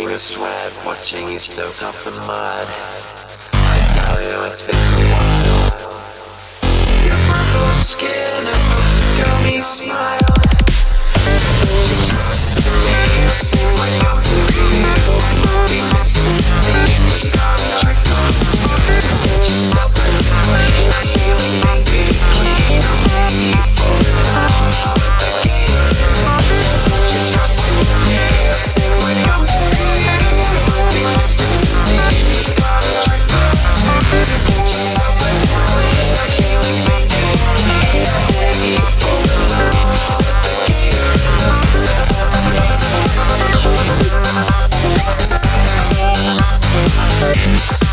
through sweat, watching you soak up the mud. I tell you it's been a while. Your purple skin and most of gummy smile. You trust me, you seem like I'm too real. Be missing something, you gotta check on it. Get yourself a feeling, I really may be keen. I'll make you fall in love again. You trust me, you seem like I'm too real. Be missing something, you gotta check on it. Get yourself a feeling, I really may be keen. I'll make you fall in love again. We'll be right back.